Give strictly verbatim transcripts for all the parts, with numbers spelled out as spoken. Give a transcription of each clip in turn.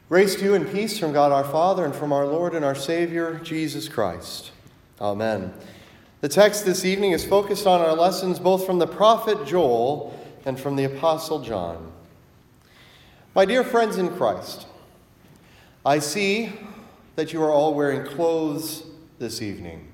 Grace to you and peace from God our Father and from our Lord and our Savior, Jesus Christ. Amen. The text this evening is focused on our lessons both from the prophet Joel and from the apostle John. My dear friends in Christ, I see that you are all wearing clothes this evening,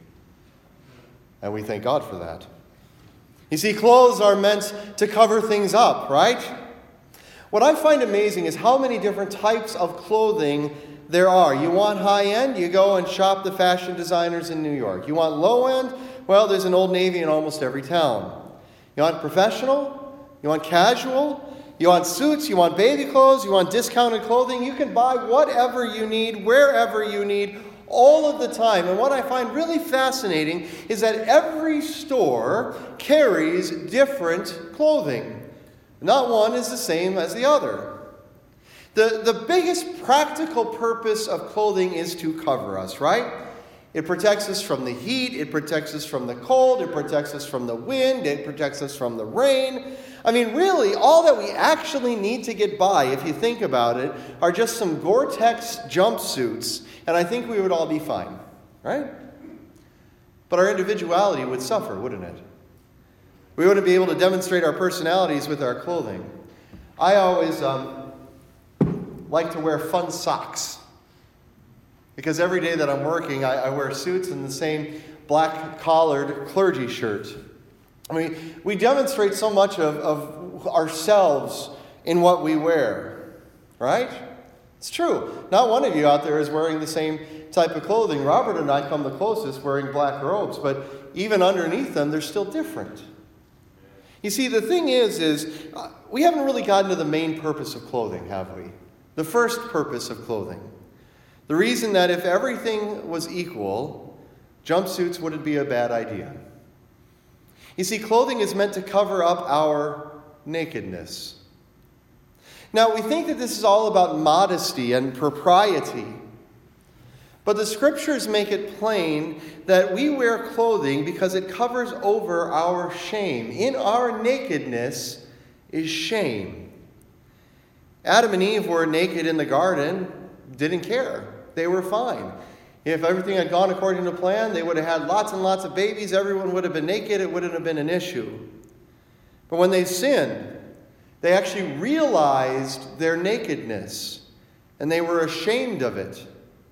and we thank God for that. You see, clothes are meant to cover things up, right? What I find amazing is how many different types of clothing there are. You want high-end? You go and shop the fashion designers in New York. You want low-end? Well, there's an Old Navy in almost every town. You want professional? You want casual? You want suits? You want baby clothes? You want discounted clothing? You can buy whatever you need, wherever you need, all of the time. And what I find really fascinating is that every store carries different clothing. Not one is the same as the other. The, the biggest practical purpose of clothing is to cover us, right? It protects us from the heat, it protects us from the cold, it protects us from the wind, it protects us from the rain. I mean, really, all that we actually need to get by, if you think about it, are just some Gore-Tex jumpsuits, and I think we would all be fine, right? But our individuality would suffer, wouldn't it? We wouldn't be able to demonstrate our personalities with our clothing. I always um, like to wear fun socks. Because every day that I'm working, I, I wear suits and the same black-collared clergy shirt. I mean, we demonstrate so much of, of ourselves in what we wear, right? It's true. Not one of you out there is wearing the same type of clothing. Robert and I come the closest wearing black robes, but even underneath them, they're still different. You see, the thing is, is uh, we haven't really gotten to the main purpose of clothing, have we? The first purpose of clothing. The reason that if everything was equal, jumpsuits wouldn't be a bad idea. You see, clothing is meant to cover up our nakedness. Now, we think that this is all about modesty and propriety. But the scriptures make it plain that we wear clothing because it covers over our shame. In our nakedness is shame. Adam and Eve were naked in the garden, didn't care. They were fine. If everything had gone according to plan, they would have had lots and lots of babies. Everyone would have been naked. It wouldn't have been an issue. But when they sinned, they actually realized their nakedness, and they were ashamed of it.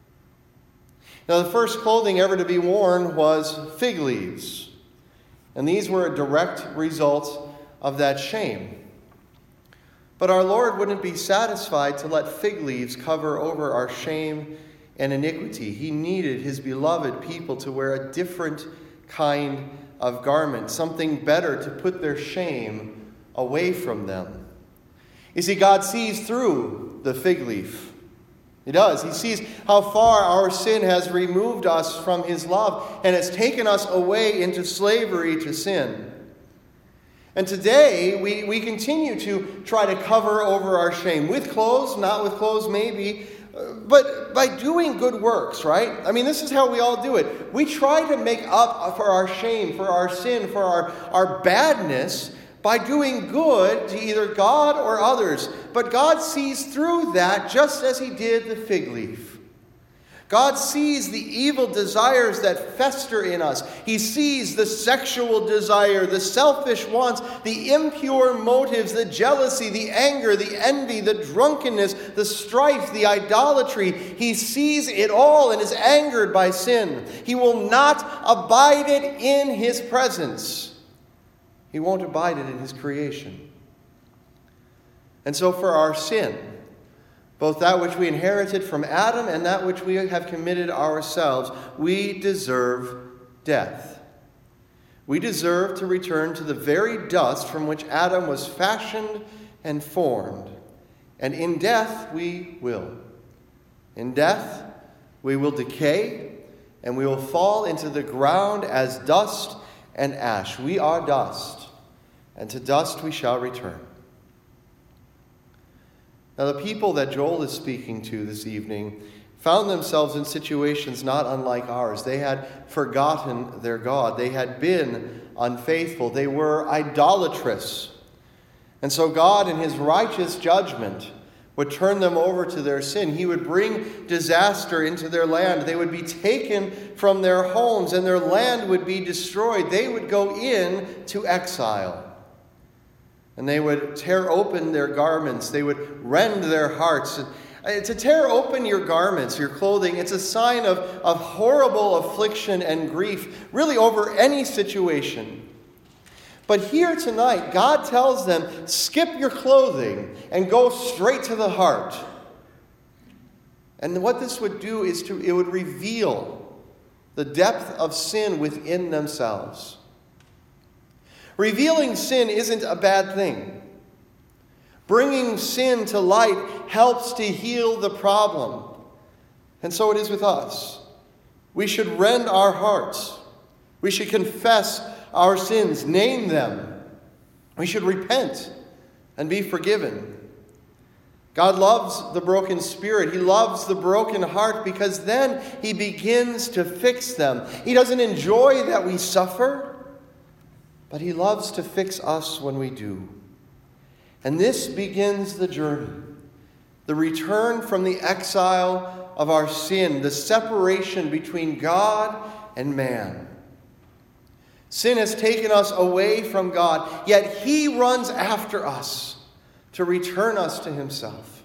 Now, the first clothing ever to be worn was fig leaves. And these were a direct result of that shame. But our Lord wouldn't be satisfied to let fig leaves cover over our shame and iniquity. He needed his beloved people to wear a different kind of garment, something better to put their shame away from them. You see, God sees through the fig leaf. He does. He sees how far our sin has removed us from his love and has taken us away into slavery to sin. And today, we, we continue to try to cover over our shame. With clothes, not with clothes maybe, but by doing good works, right? I mean, this is how we all do it. We try to make up for our shame, for our sin, for our, our badness by doing good to either God or others. But God sees through that just as he did the fig leaf. God sees the evil desires that fester in us. He sees the sexual desire, the selfish wants, the impure motives, the jealousy, the anger, the envy, the drunkenness, the strife, the idolatry. He sees it all and is angered by sin. He will not abide it in his presence. He won't abide it in his creation. And so for our sin, both that which we inherited from Adam and that which we have committed ourselves, we deserve death. We deserve to return to the very dust from which Adam was fashioned and formed. And in death we will. In death we will decay and we will fall into the ground as dust and ash. We are dust, and to dust we shall return. Now, the people that Joel is speaking to this evening found themselves in situations not unlike ours. They had forgotten their God. They had been unfaithful. They were idolatrous. And so God, in his righteous judgment, would turn them over to their sin. He would bring disaster into their land. They would be taken from their homes and their land would be destroyed. They would go into exile. And they would tear open their garments. They would rend their hearts. To tear open your garments, your clothing, it's a sign of, of horrible affliction and grief, really over any situation. But here tonight, God tells them, skip your clothing and go straight to the heart. And what this would do is to it would reveal the depth of sin within themselves. Revealing sin isn't a bad thing. Bringing sin to light helps to heal the problem. And so it is with us. We should rend our hearts. We should confess our sins, name them. We should repent and be forgiven. God loves the broken spirit. He loves the broken heart because then he begins to fix them. He doesn't enjoy that we suffer, but he loves to fix us when we do. And this begins the journey, the return from the exile of our sin, the separation between God and man. Sin has taken us away from God, yet he runs after us to return us to himself.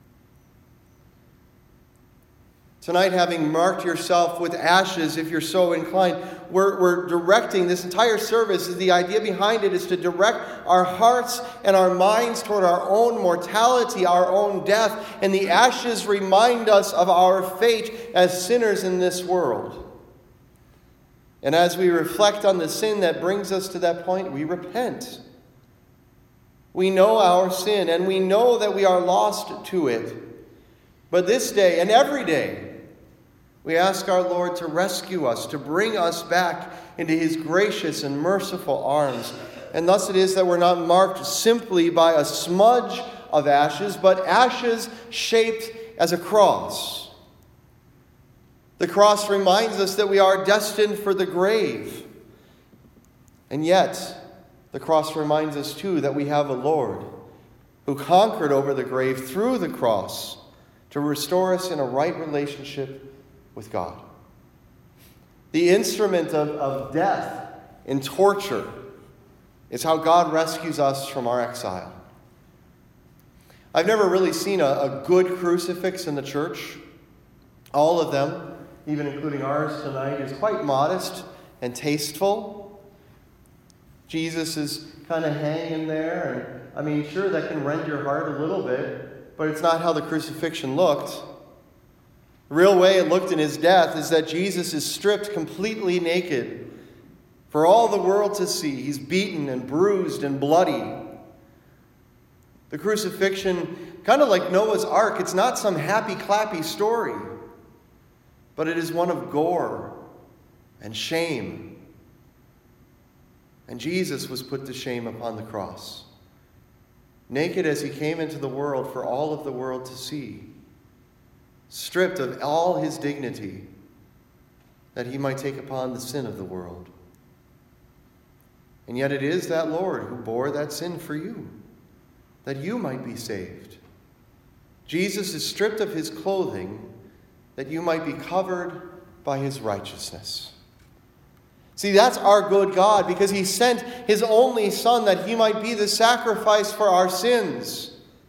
Tonight, having marked yourself with ashes, if you're so inclined, we're, we're directing this entire service. The idea behind it is to direct our hearts and our minds toward our own mortality, our own death. And the ashes remind us of our fate as sinners in this world. And as we reflect on the sin that brings us to that point, we repent. We know our sin, and we know that we are lost to it. But this day and every day, we ask our Lord to rescue us, to bring us back into his gracious and merciful arms. And thus it is that we're not marked simply by a smudge of ashes, but ashes shaped as a cross. The cross reminds us that we are destined for the grave. And yet, the cross reminds us too that we have a Lord who conquered over the grave through the cross to restore us in a right relationship with God. The instrument of, of death and torture is how God rescues us from our exile. I've never really seen a, a good crucifix in the church. All of them, even including ours tonight, is quite modest and tasteful. Jesus is kind of hanging there, and I mean, sure, that can rend your heart a little bit, but it's not how the crucifixion looked. The real way it looked in his death is that Jesus is stripped completely naked for all the world to see. He's beaten and bruised and bloody. The crucifixion, kind of like Noah's Ark, it's not some happy, clappy story, but it is one of gore and shame. And Jesus was put to shame upon the cross, naked as he came into the world for all of the world to see, stripped of all his dignity, that he might take upon the sin of the world. And yet it is that Lord who bore that sin for you, that you might be saved. Jesus is stripped of his clothing, that you might be covered by his righteousness. See, that's our good God, because he sent his only Son that he might be the sacrifice for our sins.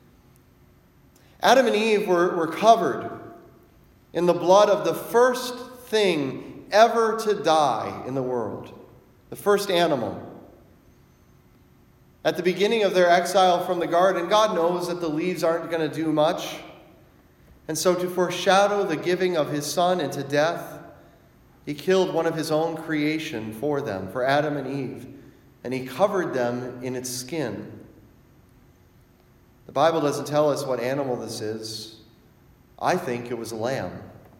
Adam and Eve were, were covered in the blood of the first thing ever to die in the world, the first animal. At the beginning of their exile from the garden, God knows that the leaves aren't going to do much. And so to foreshadow the giving of his Son into death, he killed one of his own creation for them, for Adam and Eve, and he covered them in its skin. The Bible doesn't tell us what animal this is. I think it was a lamb.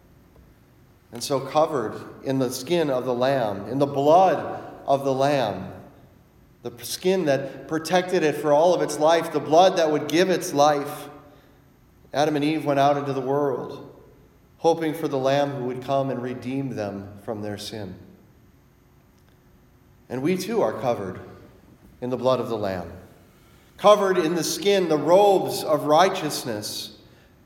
And so covered in the skin of the lamb, in the blood of the lamb, the skin that protected it for all of its life, the blood that would give its life, Adam and Eve went out into the world, hoping for the Lamb who would come and redeem them from their sin. And we too are covered in the blood of the Lamb, covered in the skin, the robes of righteousness,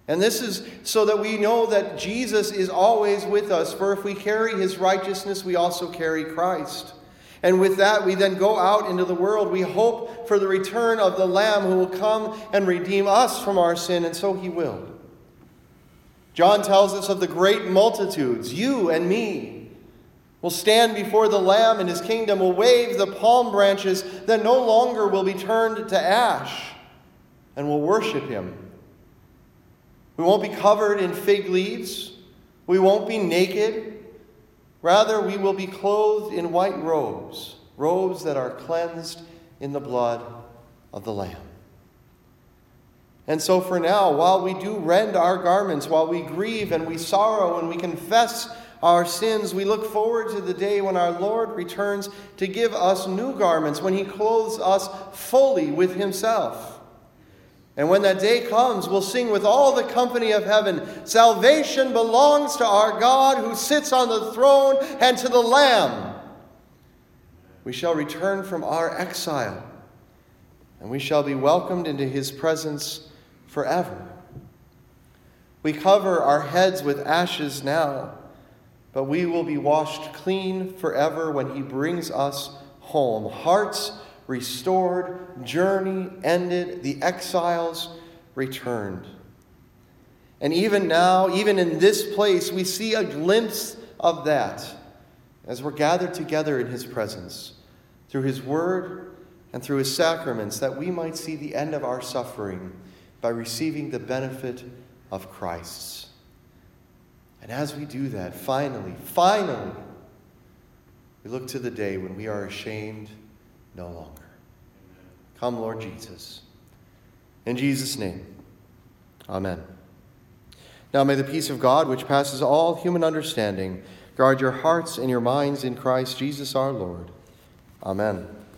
And this is so that we know that Jesus is always with us. For if we carry his righteousness, we also carry Christ. And with that, we then go out into the world. We hope for the return of the Lamb who will come and redeem us from our sin, and so he will. John tells us of the great multitudes, you and me, will stand before the Lamb in his kingdom, will wave the palm branches that no longer will be turned to ash, and will worship him. We won't be covered in fig leaves. We won't be naked. Rather, we will be clothed in white robes, robes that are cleansed in the blood of the Lamb. And so for now, while we do rend our garments, while we grieve and we sorrow and we confess our sins, we look forward to the day when our Lord returns to give us new garments, when he clothes us fully with himself. And when that day comes, we'll sing with all the company of heaven, salvation belongs to our God who sits on the throne and to the Lamb. We shall return from our exile, and we shall be welcomed into his presence forever. We cover our heads with ashes now, but we will be washed clean forever when he brings us home. Hearts restored, journey ended, the exiles returned. And even now, even in this place, we see a glimpse of that as we're gathered together in his presence, through his word and through his sacraments, that we might see the end of our suffering by receiving the benefit of Christ's. And as we do that, finally, finally, we look to the day when we are ashamed no longer. Come, Lord Jesus. In Jesus' name, amen. Now may the peace of God, which passes all human understanding, guard your hearts and your minds in Christ Jesus our Lord. Amen.